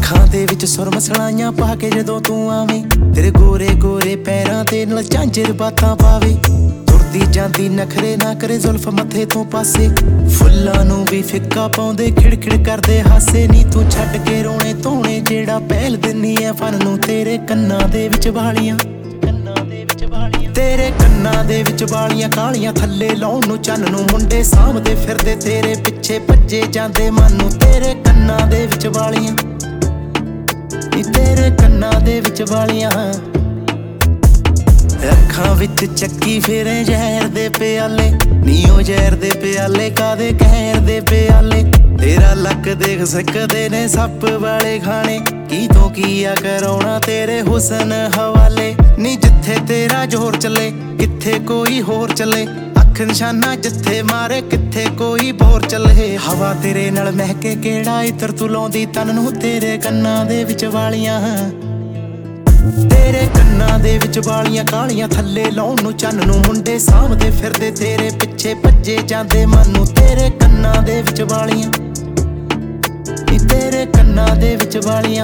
ਅੱਖਾਂ ਦੇ ਵਿੱਚ ਸੁਰਮ ਸਲਾਈਆਂ ਪਾ ਕੇ ਜਦੋਂ ਤੂੰ ਆਵੇਂ, ਤੇਰੇ ਗੋਰੇ ਗੋਰੇ ਪੈਰਾਂ ਤੇ ਨਾਲ ਝਾਂਜਰ ਬਾਤਾਂ ਪਾਵੇ। ਤੁਰਦੀ ਜਾਂਦੀ ਨਖਰੇ ਨਾ ਕਰੇ ਜ਼ੁਲਫ ਮੱਥੇ ਤੋਂ ਪਾਸੇ, ਫੁੱਲਾਂ ਨੂੰ ਵੀ ਫਿੱਕਾ ਪਾਉਂਦੇ ਖਿੜਖਿੜ ਕਰਦੇ ਹਾਸੇ। ਨੀ ਤੂੰ ਛੱਡ ਕੇ ਰੋਣੇ ਧੋਣੇ ਜਿਹੜਾ ਪਹਿਲ ਦਿੰਨੀ ਐ ਫਨ ਨੂੰ, ਤੇਰੇ ਕੰਨਾਂ ਦੇ ਵਿੱਚ ਵਾਲੀਆਂ, ਤੇਰੇ ਕੰਨਾਂ ਦੇ ਵਿੱਚ ਵਾਲੀਆਂ ਕਾਲੀਆਂ ਥੱਲੇ ਲਾਉਣ ਨੂੰ ਚੰਨ ਨੂੰ। ਮੁੰਡੇ ਸਾਂਭਦੇ ਫਿਰਦੇ ਤੇਰੇ ਪਿੱਛੇ ਭੱਜੇ ਜਾਂਦੇ ਮਨ ਨੂੰ, ਤੇਰੇ ਕੰਨਾਂ ਦੇ ਵਿੱਚ ਵਾਲੀਆਂ, ਨੀ ਤੇਰੇ ਕੰਨਾਂ ਦੇ ਵਿੱਚ ਵਾਲੀਆਂ। ਅੱਖਾਂ ਵਿੱਚ ਚੱਕੀ ਫਿਰੇ ਜ਼ਹਿਰ ਦੇ ਪਿਆਲੇ, ਨੀ ਉਹ ਜ਼ਹਿਰ ਦੇ ਪਿਆਲੇ ਕਾਦੇ ਕਹਿਰ ਦੇ ਪਿਆਲੇ। ਤੇਰਾ ਲੱਕ ਦੇਖ ਸਕਦੇ ਨੇ ਸੱਪ ਵਾਲੇ ਖਾਣੇ, ਕੀ ਤੋਂ ਕੀ ਆ ਕਰਾਉਣਾ ਤੇਰੇ ਹੁਸਨ ਹਵਾਲੇ। ਨੀ ਜਿੱਥੇ ਤੇਰਾ ਜ਼ੋਰ ਚੱਲੇ ਕਿੱਥੇ ਕੋਈ ਹੋਰ ਚੱਲੇ, ਅੱਖ ਨਿਸ਼ਾਨਾ ਜਿੱਥੇ ਮਾਰੇ ਕਿੱਥੇ ਕੋਈ ਬੋਰ ਚੱਲੇ। ਹਵਾ ਤੇਰੇ ਨਾਲ ਮਹਿਕੇ ਕਿਹੜਾ ਇਤਰ ਤੂੰ ਲਾਉਂਦੀ ਤਨ ਨੂੰ, ਤੇਰੇ ਕੰਨਾਂ ਦੇ ਵਿੱਚ ਵਾਲੀਆਂ, ਤੇਰੇ ਕੰਨਾਂ ਦੇ ਵਿੱਚ ਵਾਲੀਆਂ ਕਾਲੀਆਂ ਥੱਲੇ ਲਾਉਣ ਨੂੰ ਚੰਨ ਨੂੰ। ਮੁੰਡੇ ਸਾਂਭਦੇ ਫਿਰਦੇ ਤੇਰੇ ਪਿੱਛੇ ਭੱਜੇ ਜਾਂਦੇ ਮਨ ਨੂੰ, ਤੇਰੇ ਕੰਨਾਂ ਦੇ ਵਿੱਚ ਵਾਲੀਆਂ, ਨੀ ਤੇਰੇ ਕੰਨਾਂ ਦੇ ਵਿੱਚ ਵਾਲੀਆਂ।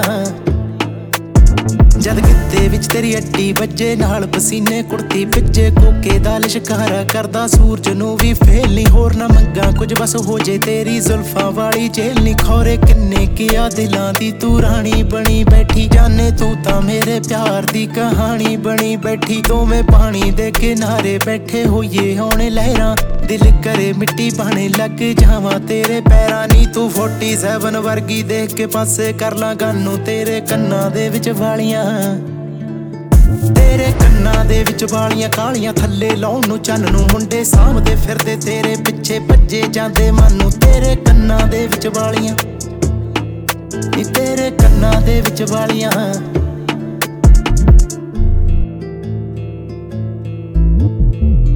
ਜਦ ਗਿੱਤੇ ਵਿੱਚ ਤੇਰੀ ਅੱਡੀ ਵੱਜੇ ਨਾਲ ਪਸੀਨੇ ਕੁੜਤੀ ਭਿੱਜੇ, ਕੋਕੇ ਦਾ ਲਿਸ਼ਕਾਰਾ ਕਰਦਾ ਸੂਰਜ ਨੂੰ ਵੀ ਫੇਲ ਨੀ। ਹੋਰ ਨਾ ਮੰਗਾ ਕੁਝ ਬਸ ਹੋ ਜੇ ਤੇਰੀ ਜ਼ੁਲਫਾਂ ਵਾਲੀ ਜੇਲ ਨੀ। ਖੌਰੇ ਕਿੰਨੇ ਕਿਆ ਦਿਲਾਂ ਦੀ ਤੂੰ ਰਾਣੀ ਬਣੀ ਬੈਠੀ, ਜਾਨੇ ਤੂੰ ਤਾਂ ਮੇਰੇ ਪਿਆਰ ਦੀ ਕਹਾਣੀ ਬਣੀ ਬੈਠੀ। ਦੋਵੇਂ ਪਾਣੀ ਦੇ ਕਿਨਾਰੇ ਬੈਠੇ ਹੋਈਏ ਹੁਣ ਲਹਿਰਾਂ, ਦਿਲ ਕਰੇ ਮਿੱਟੀ ਬਣੇ ਲੱਗ ਜਾਵਾਂ ਤੇਰੇ ਪੈਰਾਂ ਨੀ। ਤੂੰ 47 ਵਰਗੀ ਦੇਖ ਕੇ ਪਾਸੇ ਕਰ ਲਾਂ ਗਾਨੂੰ, ਤੇਰੇ ਕੰਨਾਂ ਦੇ ਵਿੱਚ ਵਾਲੀਆਂ, ਤੇਰੇ ਕੰਨਾਂ ਦੇ ਵਿੱਚ ਵਾਲੀਆਂ ਕਾਲੀਆਂ ਥੱਲੇ ਲਾਉਣ ਨੂੰ ਚੰਨ ਨੂੰ। ਮੁੰਡੇ ਸਾਂਭਦੇ ਫਿਰਦੇ ਤੇਰੇ ਪਿੱਛੇ ਭੱਜੇ ਜਾਂਦੇ ਮਨ ਨੂੰ, ਤੇਰੇ ਕੰਨਾਂ ਦੇ ਵਿੱਚ ਵਾਲੀਆਂ, ਨੀ ਤੇਰੇ ਕੰਨਾਂ ਦੇ ਵਿੱਚ ਵਾਲੀਆਂ।